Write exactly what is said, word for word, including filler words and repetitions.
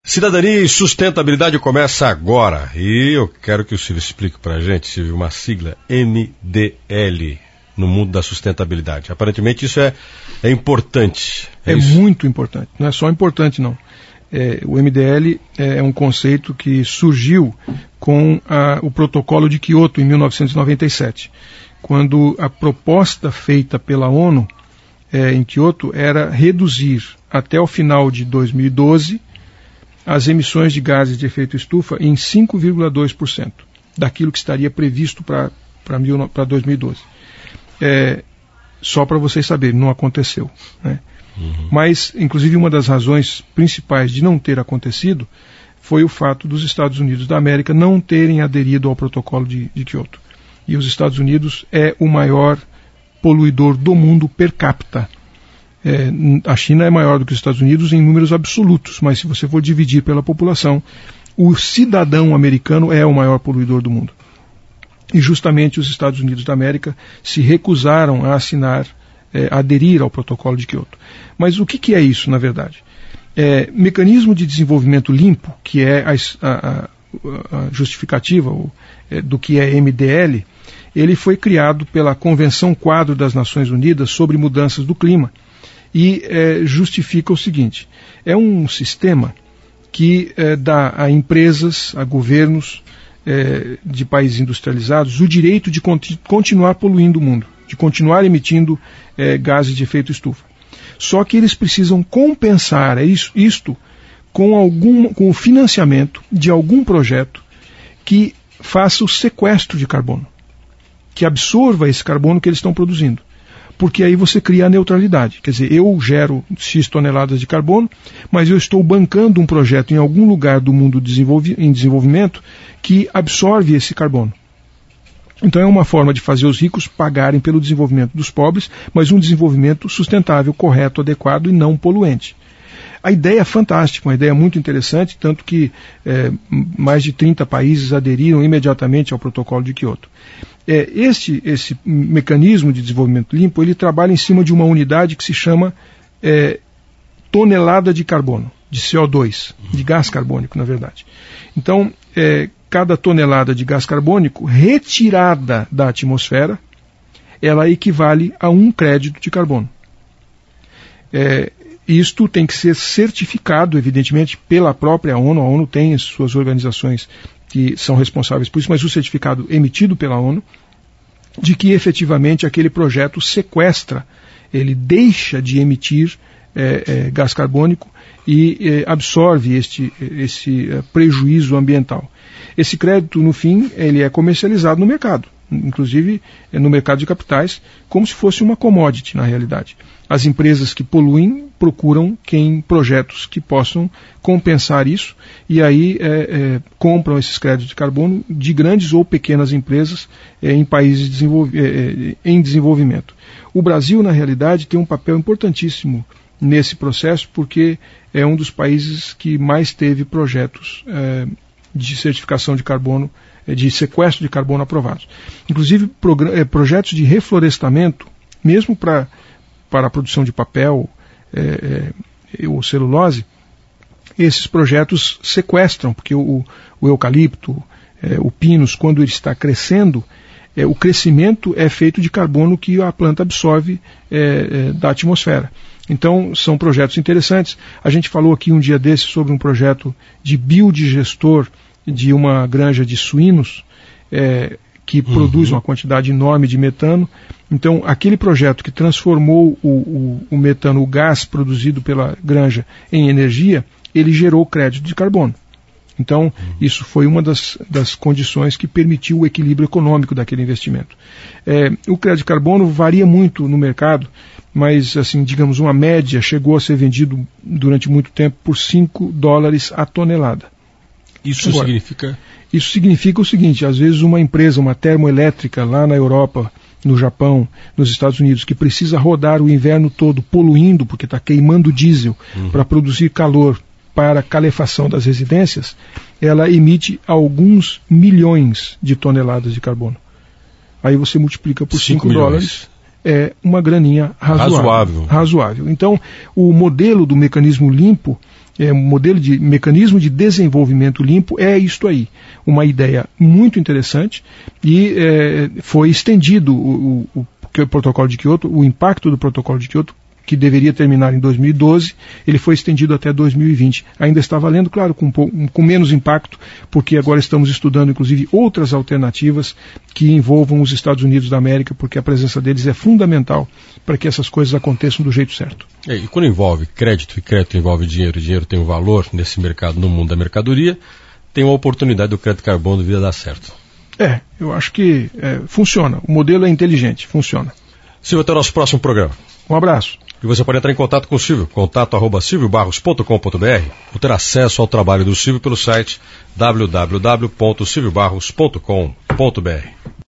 Cidadania e sustentabilidade começa agora. E eu quero que o Silvio explique para a gente, Silvio, uma sigla M D L no mundo da sustentabilidade. Aparentemente isso é, é importante. É, é muito importante. Não é só importante, não. É, o M D L é um conceito que surgiu com a, o protocolo de Kyoto em mil novecentos e noventa e sete, quando a proposta feita pela ONU é, em Kyoto era reduzir até o final de dois mil e doze as emissões de gases de efeito estufa em cinco vírgula dois por cento daquilo que estaria previsto para dois mil e doze. É, só para vocês saberem, não aconteceu, né? Uhum. Mas, inclusive, uma das razões principais de não ter acontecido foi o fato dos Estados Unidos da América não terem aderido ao protocolo de, de Kyoto. E os Estados Unidos é o maior poluidor do mundo per capita. É, a China é maior do que os Estados Unidos em números absolutos, mas se você for dividir pela população, o cidadão americano é o maior poluidor do mundo. E justamente os Estados Unidos da América se recusaram a assinar, é, a aderir ao protocolo de Kyoto. Mas o que, que é isso, na verdade? É, mecanismo de desenvolvimento limpo, que é a, a, a justificativa o, é, do que é M D L, ele foi criado pela Convenção Quadro das Nações Unidas sobre Mudanças do Clima, e é, justifica o seguinte: é um sistema que é, dá a empresas, a governos é, de países industrializados o direito de conti- continuar poluindo o mundo, de continuar emitindo é, gases de efeito estufa. Só que eles precisam compensar isso, isto com, algum, com o financiamento de algum projeto que faça o sequestro de carbono, que absorva esse carbono que eles estão produzindo. Porque aí você cria a neutralidade. Quer dizer, eu gero X toneladas de carbono, mas eu estou bancando um projeto em algum lugar do mundo desenvolvi- em desenvolvimento que absorve esse carbono. Então é uma forma de fazer os ricos pagarem pelo desenvolvimento dos pobres, mas um desenvolvimento sustentável, correto, adequado e não poluente. A ideia é fantástica, uma ideia muito interessante, tanto que é, mais de trinta países aderiram imediatamente ao protocolo de Kyoto. É, este, esse mecanismo de desenvolvimento limpo, ele trabalha em cima de uma unidade que se chama é, tonelada de carbono, de C O dois, de gás carbônico, na verdade. Então, é, cada tonelada de gás carbônico retirada da atmosfera, ela equivale a um crédito de carbono. É, isto tem que ser certificado, evidentemente, pela própria ONU. A ONU tem as suas organizações que são responsáveis por isso, mas o certificado emitido pela ONU, de que efetivamente aquele projeto sequestra, ele deixa de emitir é, é, gás carbônico e é, absorve este, esse é, prejuízo ambiental. Esse crédito, no fim, ele é comercializado no mercado, inclusive é, no mercado de capitais, como se fosse uma commodity, na realidade. As empresas que poluem procuram quem projetos que possam compensar isso e aí é, é, compram esses créditos de carbono de grandes ou pequenas empresas é, em países desenvolvi- é, em desenvolvimento. O Brasil, na realidade, tem um papel importantíssimo nesse processo porque é um dos países que mais teve projetos é, de certificação de carbono, é, de sequestro de carbono aprovados. Inclusive progr- é, projetos de reflorestamento, mesmo para para a produção de papel é, é, ou celulose, esses projetos sequestram, porque o, o eucalipto, é, o pinus, quando ele está crescendo, é, o crescimento é feito de carbono que a planta absorve é, é, da atmosfera. Então, são projetos interessantes. A gente falou aqui um dia desses sobre um projeto de biodigestor de uma granja de suínos, é, que uhum. produz uma quantidade enorme de metano. Então, aquele projeto que transformou o, o, o metano, o gás produzido pela granja, em energia, ele gerou crédito de carbono. Então, uhum. isso foi uma das, das condições que permitiu o equilíbrio econômico daquele investimento. É, o crédito de carbono varia muito no mercado, mas, assim, digamos, uma média chegou a ser vendido durante muito tempo por cinco dólares a tonelada. Isso Agora, significa... Isso significa o seguinte: às vezes uma empresa, uma termoelétrica lá na Europa, no Japão, nos Estados Unidos, que precisa rodar o inverno todo poluindo, porque está queimando diesel uhum. para produzir calor para a calefação das residências, ela emite alguns milhões de toneladas de carbono. Aí você multiplica por cinco dólares, é uma graninha razoável. razoável. Razoável. Então, o modelo do mecanismo limpo é, modelo de mecanismo de desenvolvimento limpo é isto aí. Uma ideia muito interessante e é, foi estendido o, o, o protocolo de Kyoto, o impacto do protocolo de Kyoto, que deveria terminar em dois mil e doze, ele foi estendido até dois mil e vinte. Ainda está valendo, claro, com, com menos impacto, porque agora estamos estudando, inclusive, outras alternativas que envolvam os Estados Unidos da América, porque a presença deles é fundamental para que essas coisas aconteçam do jeito certo. É, e quando envolve crédito, e crédito envolve dinheiro, e dinheiro tem um valor nesse mercado, no mundo da mercadoria, tem uma oportunidade do crédito carbono vir a dar certo. É, eu acho que é, funciona. O modelo é inteligente, funciona. Silvio, até o nosso próximo programa. Um abraço. E você pode entrar em contato com o Silvio, contato arroba silvio barros ponto com ponto br, ou ter acesso ao trabalho do Silvio pelo site w w w ponto silvio barros ponto com ponto br.